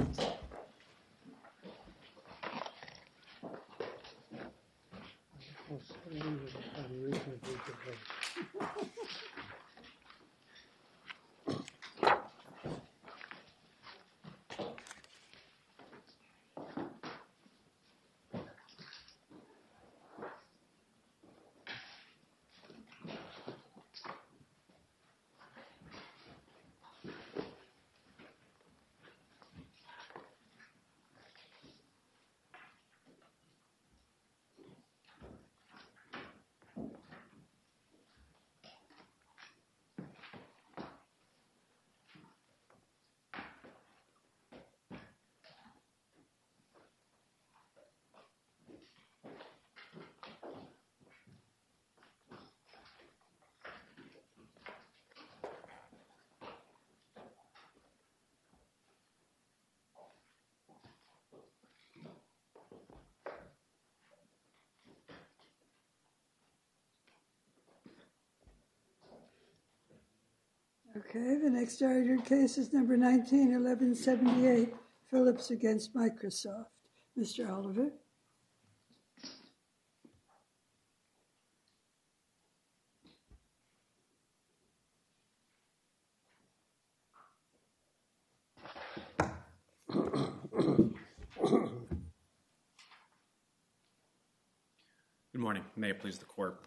Okay, the next argued case is number 191178, Philips against Microsoft. Mr. Oliver. Good morning. May it please the court.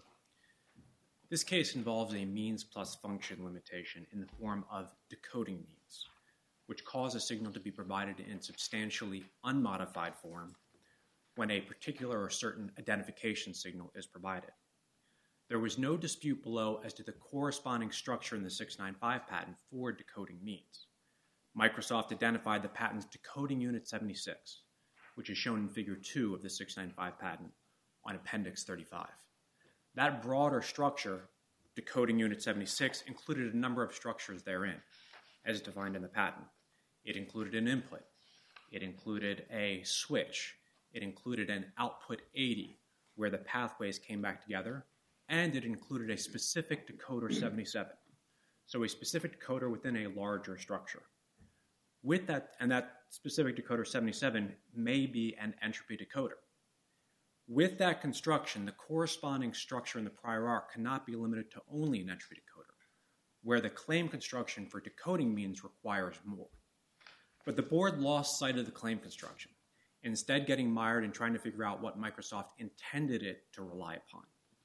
This case involves a means plus function limitation in the form of decoding means, which cause a signal to be provided in substantially unmodified form when a particular or certain identification signal is provided. There was no dispute below as to the corresponding structure in the 695 patent for decoding means. Microsoft identified the patent's decoding unit 76, which is shown in figure 2 of the 695 patent on Appendix 35. That broader structure, decoding unit 76, included a number of structures therein, as defined in the patent. It included an input. It included a switch. It included an output 80, where the pathways came back together, and it included a specific decoder 77, so a specific decoder within a larger structure. With that, and that specific decoder 77 may be an entropy decoder. With that construction, the corresponding structure in the prior art cannot be limited to only an entropy decoder, where the claim construction for decoding means requires more. But the board lost sight of the claim construction, instead getting mired in trying to figure out what Microsoft intended it to rely upon.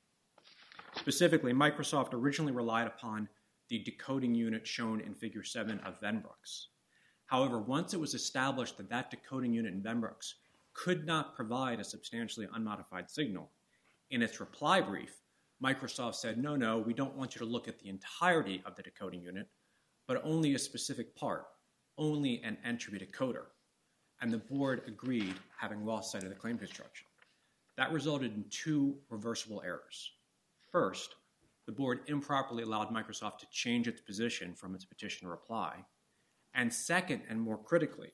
Specifically, Microsoft originally relied upon the decoding unit shown in figure 7 of Venbrooks. However, once it was established that that decoding unit in Venbrooks could not provide a substantially unmodified signal, in its reply brief, Microsoft said, no, we don't want you to look at the entirety of the decoding unit, but only a specific part, only an entropy decoder. And the board agreed, having lost sight of the claim construction. That resulted in two reversible errors. First, the board improperly allowed Microsoft to change its position from its petition reply. And second, and more critically,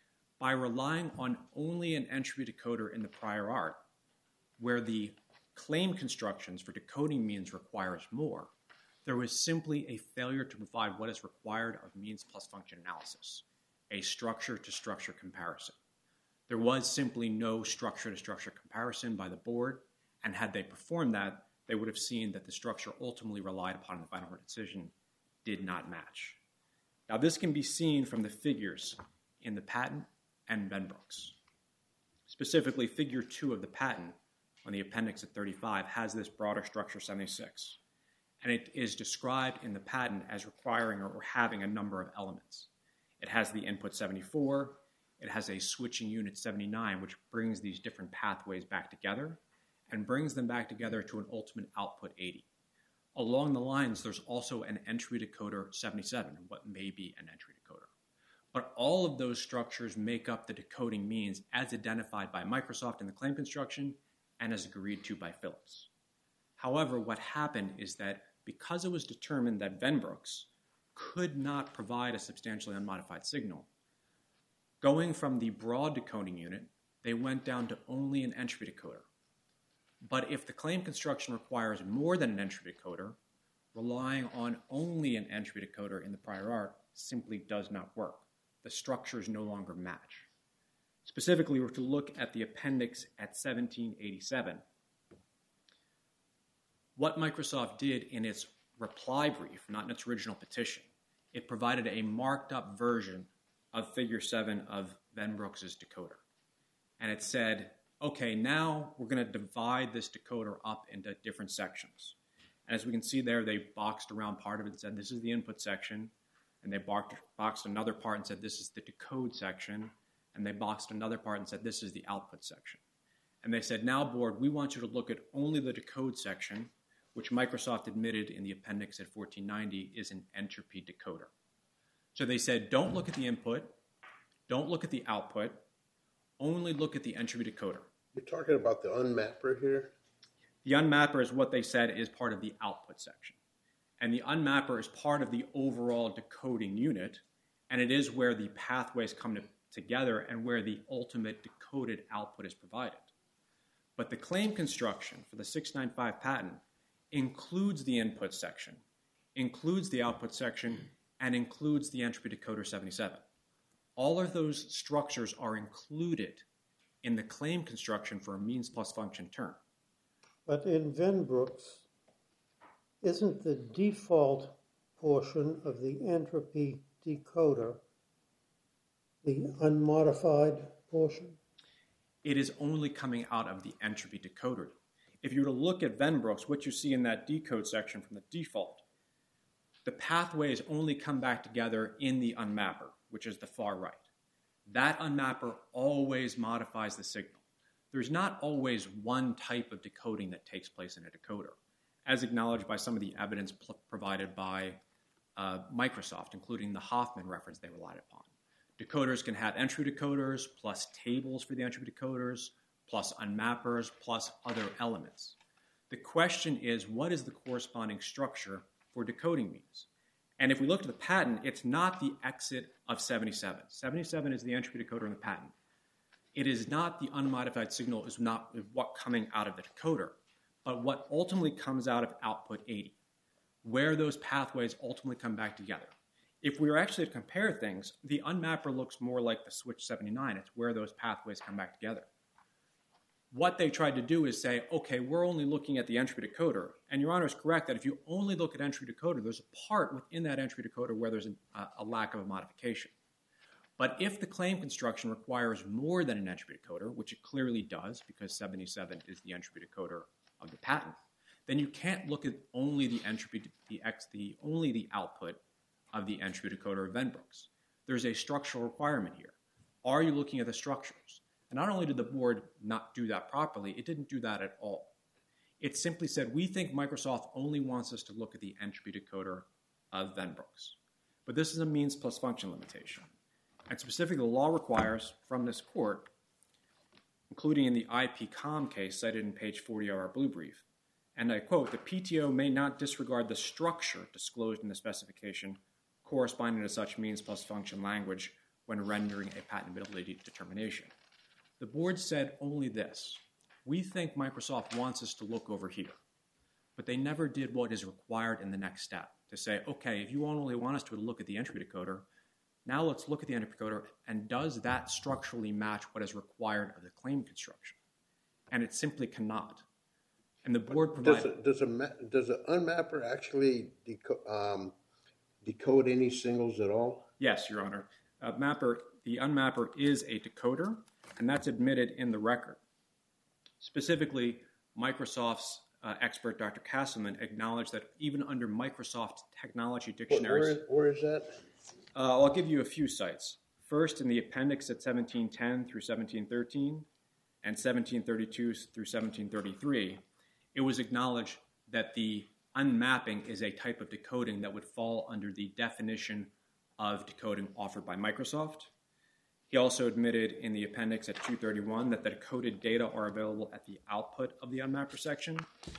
by relying on only an entropy decoder in the prior art, where the claim constructions for decoding means requires more, there was simply a failure to provide what is required of means plus function analysis, a structure-to-structure comparison. There was simply no structure-to-structure comparison by the board, and had they performed that, they would have seen that the structure ultimately relied upon in the final decision did not match. Now, this can be seen from the figures in the patent and Venbrooks. Specifically, figure 2 of the patent on the appendix at 35 has this broader structure 76, and it is described in the patent as requiring or having a number of elements. It has the input 74, it has a switching unit 79, which brings these different pathways back together and brings them back together to an ultimate output 80. Along the lines, there's also an entry decoder 77, what may be an entry decoder. But all of those structures make up the decoding means as identified by Microsoft in the claim construction and as agreed to by Philips. However, what happened is that because it was determined that Venbrooks could not provide a substantially unmodified signal, going from the broad decoding unit, they went down to only an entropy decoder. But if the claim construction requires more than an entropy decoder, relying on only an entropy decoder in the prior art simply does not work. The the structures no longer match. Specifically, we're to look at the appendix at 1787. What Microsoft did in its reply brief, not in its original petition, it provided a marked up version of Figure 7 of Venbrooks' decoder. And it said, okay, now we're going to divide this decoder up into different sections. And as we can see there, they boxed around part of it and said, this is the input section. And they boxed another part and said, this is the decode section. And they boxed another part and said, this is the output section. And they said, now, board, we want you to look at only the decode section, which Microsoft admitted in the appendix at 1490 is an entropy decoder. So they said, don't look at the input, don't look at the output, only look at the entropy decoder. You're talking about the unmapper here? The unmapper is what they said is part of the output section. And the unmapper is part of the overall decoding unit, and it is where the pathways come together and where the ultimate decoded output is provided. But the claim construction for the 695 patent includes the input section, includes the output section, and includes the entropy decoder 77. All of those structures are included in the claim construction for a means plus function term. But in Venbrooks, isn't the default portion of the entropy decoder the unmodified portion? It is only coming out of the entropy decoder. If you were to look at Venbrooks, what you see in that decode section from the default, the pathways only come back together in the unmapper, which is the far right. That unmapper always modifies the signal. There's not always one type of decoding that takes place in a decoder, as acknowledged by some of the evidence provided by Microsoft, including the Hoffman reference they relied upon. Decoders can have entropy decoders, plus tables for the entropy decoders, plus unmappers, plus other elements. The question is, what is the corresponding structure for decoding means? And if we look at the patent, it's not the exit of 77. 77 is the entropy decoder in the patent. It is not the unmodified signal, is not what coming out of the decoder, but what ultimately comes out of output 80, where those pathways ultimately come back together. If we were actually to compare things, the unmapper looks more like the switch 79. It's where those pathways come back together. What they tried to do is say, okay, we're only looking at the entropy decoder. And Your Honor is correct that if you only look at entropy decoder, there's a part within that entropy decoder where there's a lack of a modification. But if the claim construction requires more than an entropy decoder, which it clearly does because 77 is the entropy decoder of the patent, then you can't look at only the entropy, only the output of the entropy decoder of Venbrooks. There's a structural requirement here. Are you looking at the structures? And not only did the board not do that properly, it didn't do that at all. It simply said, we think Microsoft only wants us to look at the entropy decoder of Venbrooks. But this is a means plus function limitation. And specifically, the law requires from this court, including in the IPCOM case cited in page 40 of our blue brief, and I quote, the PTO may not disregard the structure disclosed in the specification corresponding to such means plus function language when rendering a patentability determination. The board said only this. We think Microsoft wants us to look over here. But they never did what is required in the next step, to say, okay, if you only want us to look at the entropy decoder, now let's look at the entropy decoder, and does that structurally match what is required of the claim construction? And it simply cannot. And the board provided... Does an unmapper actually decode any signals at all? Yes, Your Honor. The unmapper is a decoder, and that's admitted in the record. Specifically, Microsoft's expert, Dr. Castleman, acknowledged that even under Microsoft technology dictionaries... Where is that? I'll give you a few sites. First, in the appendix at 1710 through 1713 and 1732 through 1733, it was acknowledged that the unmapping is a type of decoding that would fall under the definition of decoding offered by Microsoft. He also admitted in the appendix at 231 that the decoded data are available at the output of the unmapper section,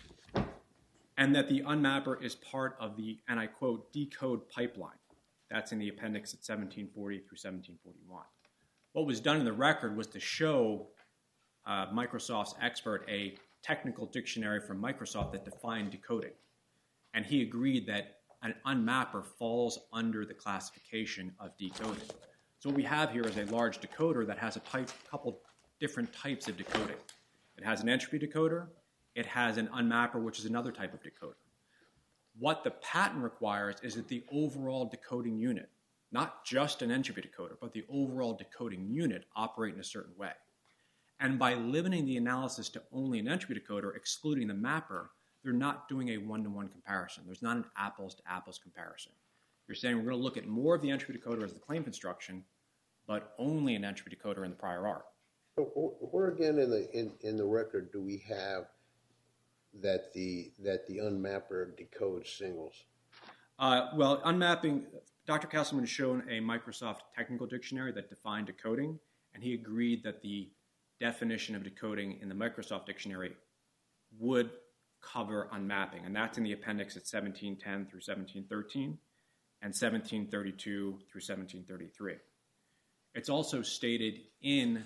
and that the unmapper is part of the, and I quote, decode pipeline. That's in the appendix at 1740 through 1741. What was done in the record was to show Microsoft's expert a technical dictionary from Microsoft that defined decoding. And he agreed that an unmapper falls under the classification of decoding. So what we have here is a large decoder that has a couple different types of decoding. It has an entropy decoder. It has an unmapper, which is another type of decoder. What the patent requires is that the overall decoding unit, not just an entropy decoder, but the overall decoding unit operate in a certain way. And by limiting the analysis to only an entropy decoder, excluding the mapper, they're not doing a one-to-one comparison. There's not an apples-to-apples comparison. You're saying we're going to look at more of the entropy decoder as the claim construction, but only an entropy decoder in the prior art. So where again in the record do we have that the unmapper decodes singles? Well, unmapping, Dr. Castleman has shown a Microsoft technical dictionary that defined decoding, and he agreed that the definition of decoding in the Microsoft dictionary would cover unmapping, and that's in the appendix at 1710 through 1713 and 1732 through 1733. It's also stated in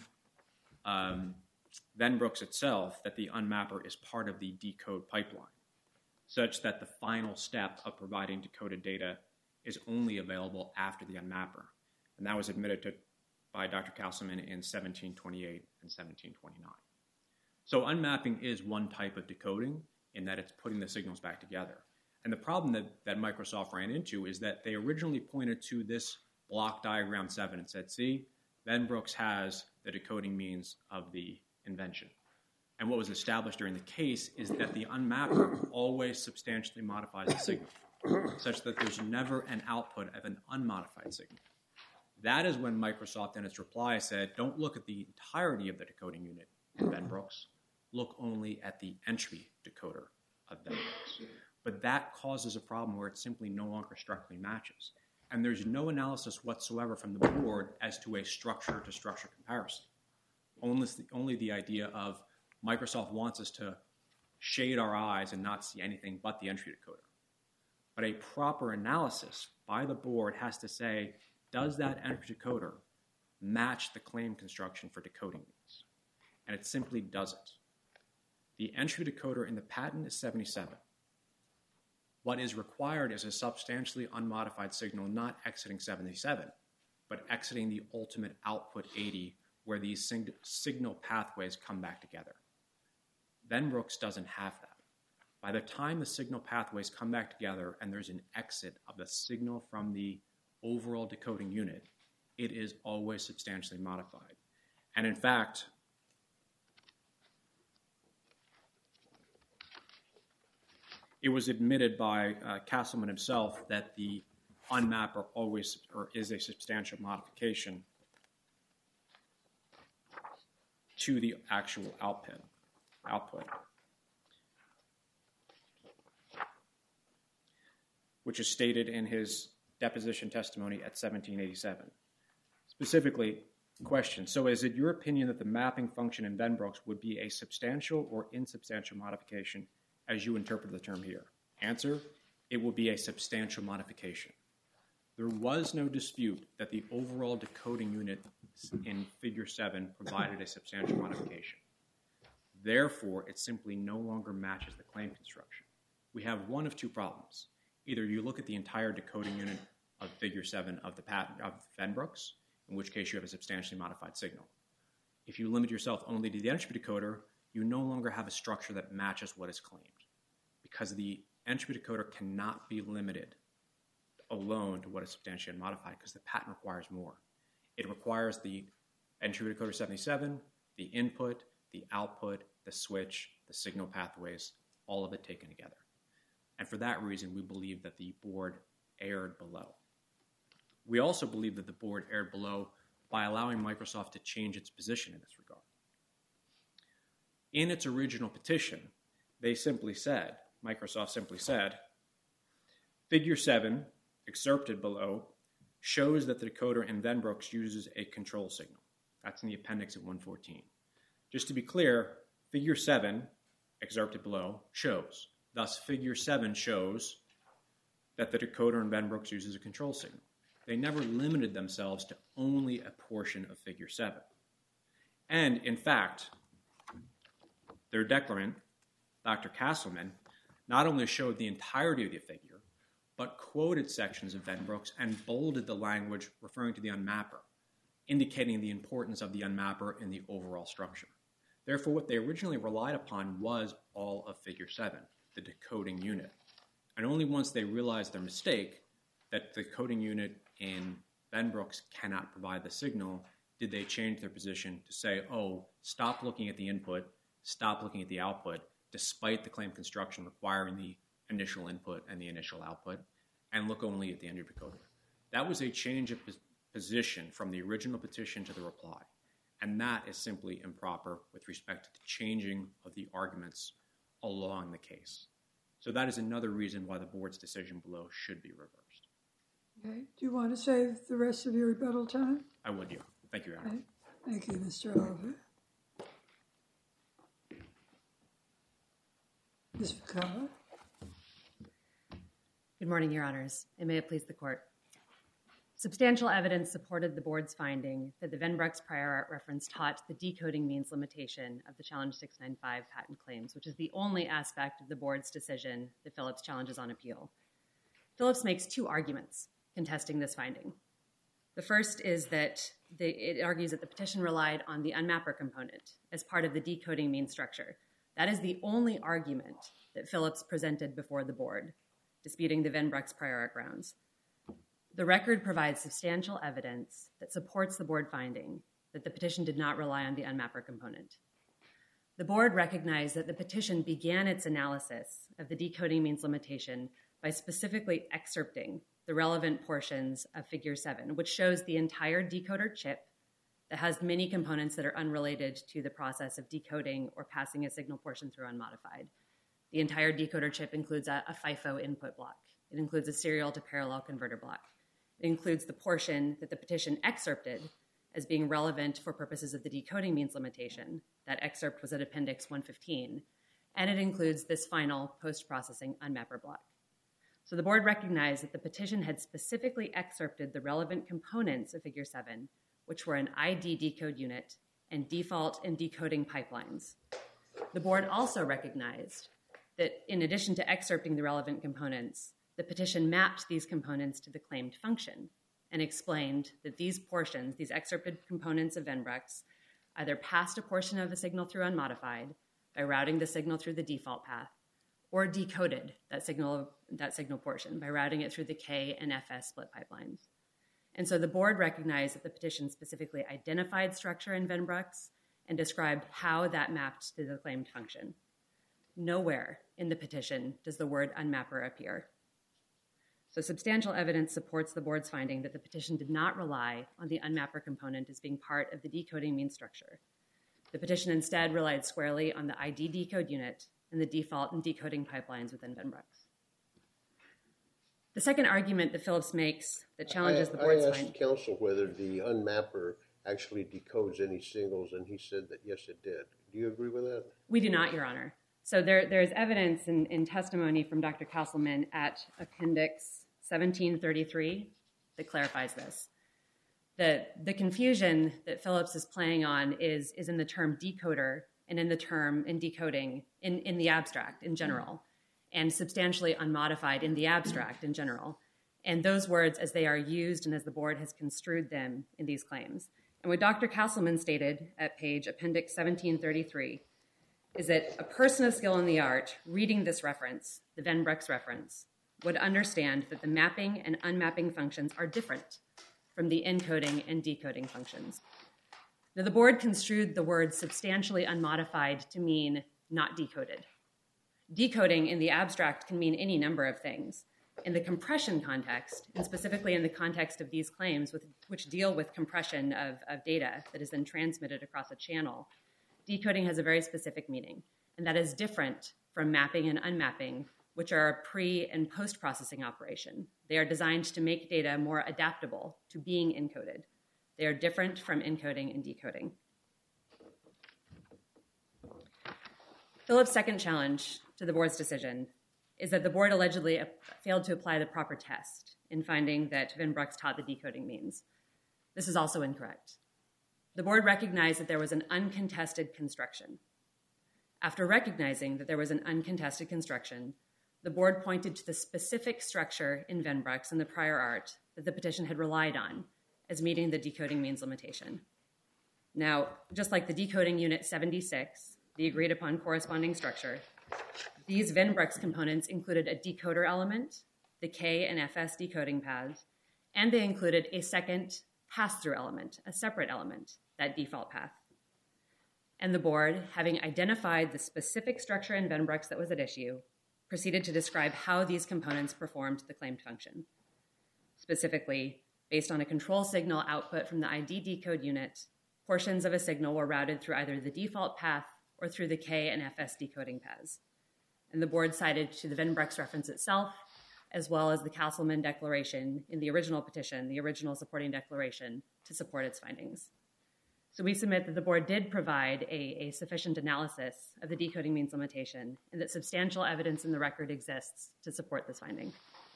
Venbrooks itself that the unmapper is part of the decode pipeline, such that the final step of providing decoded data is only available after the unmapper. And that was admitted by Dr. Castleman in 1728 and 1729. So unmapping is one type of decoding in that it's putting the signals back together. And the problem that Microsoft ran into is that they originally pointed to this block diagram 7 and said, see, Venbrooks has the decoding means of the invention. And what was established during the case is that the unmapper always substantially modifies the signal, such that there's never an output of an unmodified signal. That is when Microsoft in its reply said, don't look at the entirety of the decoding unit in Venbrooks, look only at the entry decoder of Venbrooks. But that causes a problem where it simply no longer structurally matches. And there's no analysis whatsoever from the board as to a structure-to-structure comparison. Only the idea of Microsoft wants us to shade our eyes and not see anything but the entry decoder. But a proper analysis by the board has to say, does that entry decoder match the claim construction for decoding means? And it simply doesn't. The entry decoder in the patent is 77. What is required is a substantially unmodified signal not exiting 77, but exiting the ultimate output 80, where these signal pathways come back together. Venbrooks doesn't have that. By the time the signal pathways come back together and there's an exit of the signal from the overall decoding unit, it is always substantially modified. And in fact, it was admitted by Castleman himself that the unmapper always is a substantial modification to the actual output, which is stated in his deposition testimony at 1787. Specifically, question, so is it your opinion that the mapping function in Venbrooks would be a substantial or insubstantial modification as you interpret the term here? Answer, it will be a substantial modification. There was no dispute that the overall decoding unit in Figure 7 provided a substantial modification. Therefore, it simply no longer matches the claim construction. We have one of two problems. Either you look at the entire decoding unit of Figure 7 of the patent of Venbrooks, in which case you have a substantially modified signal. If you limit yourself only to the entropy decoder, you no longer have a structure that matches what is claimed, because the entropy decoder cannot be limited alone to what is substantially modified, because the patent requires more. It requires the entropy decoder 77, the input, the output, the switch, the signal pathways, all of it taken together. And for that reason, we believe that the board erred below. We also believe that the board erred below by allowing Microsoft to change its position in this regard. In its original petition, Microsoft simply said, Figure 7, excerpted below, shows that the decoder in Venbrooks uses a control signal. That's in the appendix at 114. Just to be clear, Figure 7, excerpted below, shows. Thus, Figure 7 shows that the decoder in Venbrooks uses a control signal. They never limited themselves to only a portion of Figure 7. And, in fact, their declarant, Dr. Castleman, not only showed the entirety of the figure, but quoted sections of Venbrooks and bolded the language referring to the unmapper, indicating the importance of the unmapper in the overall structure. Therefore, what they originally relied upon was all of Figure 7, the decoding unit. And only once they realized their mistake, that the decoding unit in Venbrooks cannot provide the signal, did they change their position to say, oh, stop looking at the input, stop looking at the output, despite the claim construction requiring the initial input and the initial output, and look only at the endodecoder. That was a change of position from the original petition to the reply. And that is simply improper with respect to the changing of the arguments along the case. So that is another reason why the board's decision below should be reversed. Okay. Do you want to save the rest of your rebuttal time? I would, yeah. Thank you, Your Honor. Okay. Thank you, Mr. Oliver. Ms. Fukawa. Good morning, Your Honors, and may it please the Court. Substantial evidence supported the board's finding that the Venbrooks prior art reference taught the decoding means limitation of the Challenge 695 patent claims, which is the only aspect of the board's decision that Phillips challenges on appeal. Phillips makes two arguments contesting this finding. The first is that it argues that the petition relied on the unmapper component as part of the decoding means structure. That is the only argument that Phillips presented before the board, disputing the Venbrooks prior art grounds. The record provides substantial evidence that supports the board finding that the petition did not rely on the unmapper component. The board recognized that the petition began its analysis of the decoding means limitation by specifically excerpting the relevant portions of Figure 7, which shows the entire decoder chip that has many components that are unrelated to the process of decoding or passing a signal portion through unmodified. The entire decoder chip includes a FIFO input block. It includes a serial to parallel converter block. It includes the portion that the petition excerpted as being relevant for purposes of the decoding means limitation. That excerpt was at Appendix 115. And it includes this final post-processing unmapper block. So the board recognized that the petition had specifically excerpted the relevant components of Figure 7, which were an ID decode unit and default and decoding pipelines. The board also recognized that in addition to excerpting the relevant components, the petition mapped these components to the claimed function and explained that these portions, these excerpted components of Venbrooks, either passed a portion of the signal through unmodified by routing the signal through the default path, or decoded that signal portion by routing it through the K and FS split pipelines. And so the board recognized that the petition specifically identified structure in Venbrooks and described how that mapped to the claimed function. Nowhere in the petition does the word unmapper appear. So substantial evidence supports the board's finding that the petition did not rely on the unmapper component as being part of the decoding means structure. The petition instead relied squarely on the ID decode unit and the default and decoding pipelines within Venbrooks. The second argument that Phillips makes that challenges the board's finding... I asked counsel whether the unmapper actually decodes any signals, and he said that yes, it did. Do you agree with that? We do not, Your Honor. So there is evidence in testimony from Dr. Castleman at Appendix 1733 that clarifies this. The confusion that Phillips is playing on is in the term decoder and in the term in decoding in the abstract in general, and substantially unmodified in the abstract in general. And those words as they are used and as the board has construed them in these claims. And what Dr. Castleman stated at page Appendix 1733 is that a person of skill in the art reading this reference, the Venbrooks reference, would understand that the mapping and unmapping functions are different from the encoding and decoding functions. Now, the board construed the word substantially unmodified to mean not decoded. Decoding in the abstract can mean any number of things. In the compression context, and specifically in the context of these claims which deal with compression of data that is then transmitted across a channel, decoding has a very specific meaning, and that is different from mapping and unmapping, which are a pre- and post-processing operation. They are designed to make data more adaptable to being encoded. They are different from encoding and decoding. Phillips' second challenge to the board's decision is that the board allegedly failed to apply the proper test in finding that Venbrooks taught the decoding means. This is also incorrect. The board recognized that there was an uncontested construction. After recognizing that there was an uncontested construction, the board pointed to the specific structure in Venbrooks and the prior art that the petition had relied on as meeting the decoding means limitation. Now, just like the decoding unit 76, the agreed upon corresponding structure, these Venn-Brooks components included a decoder element, the K and FS decoding paths, and they included a second pass-through element, a separate element, that default path. And the board, having identified the specific structure in Venn-Brooks that was at issue, proceeded to describe how these components performed the claimed function. Specifically, based on a control signal output from the ID decode unit, portions of a signal were routed through either the default path or through the K and FS decoding paths. And the board cited to the Venn-Brooks reference itself, as well as the Castleman declaration in the original petition, the original supporting declaration, to support its findings. So we submit that the board did provide a sufficient analysis of the decoding means limitation and that substantial evidence in the record exists to support this finding.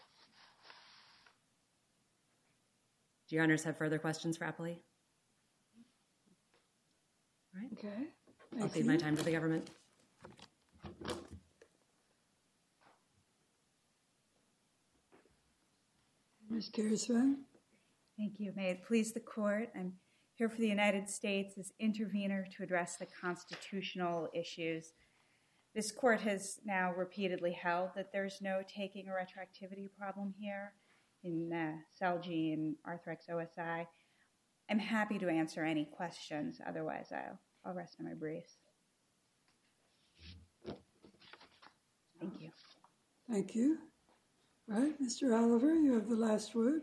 Do your honors have further questions for Appley? All right. Okay. I'll cede my time to the government. Ms. Kersvan? Thank you. May it please the court, I'm here for the United States as intervener to address the constitutional issues. This court has now repeatedly held that there's no taking or retroactivity problem here in Celgene and Arthrex OSI. I'm happy to answer any questions. Otherwise, I'll rest on my briefs. Thank you. Thank you. All right, Mr. Oliver, you have the last word.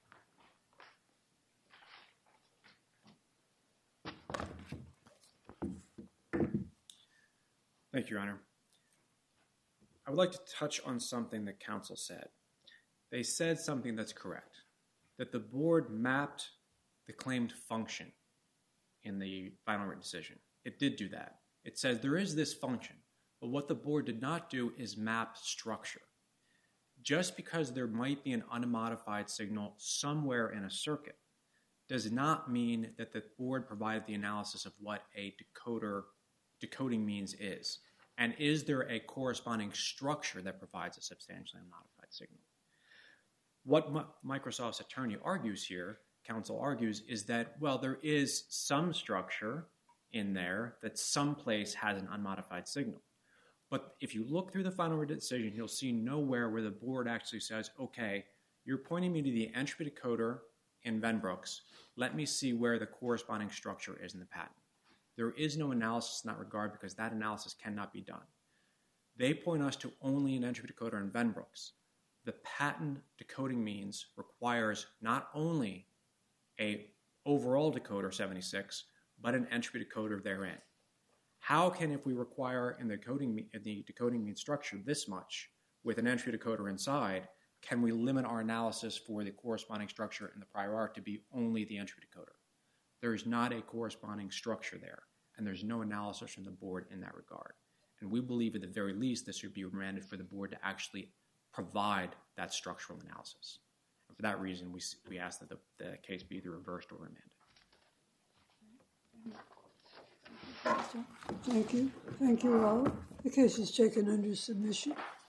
Thank you, Your Honor. I would like to touch on something that counsel said. They said something that's correct, that the board mapped the claimed function in the final written decision. It did do that. It says there is this function, but what the board did not do is map structure. Just because there might be an unmodified signal somewhere in a circuit does not mean that the board provided the analysis of what a decoding means is. And is there a corresponding structure that provides a substantially unmodified signal? What Microsoft's attorney argues here, counsel argues, is that, well, there is some structure in there that someplace has an unmodified signal. But if you look through the final written decision, you'll see nowhere where the board actually says, okay, you're pointing me to the entropy decoder in Venn-Brooks. Let me see where the corresponding structure is in the patent. There is no analysis in that regard because that analysis cannot be done. They point us to only an entropy decoder in Venn-Brooks. The patent decoding means requires not only a overall decoder 76, but an entropy decoder therein. How can, if we require in the decoding means structure this much with an entropy decoder inside, can we limit our analysis for the corresponding structure in the prior art to be only the entropy decoder? There is not a corresponding structure there, and there's no analysis from the board in that regard. And we believe at the very least this should be remanded for the board to actually provide that structural analysis. And for that reason, we ask that the case be either reversed or remanded. Thank you. Thank you all. The case is taken under submission.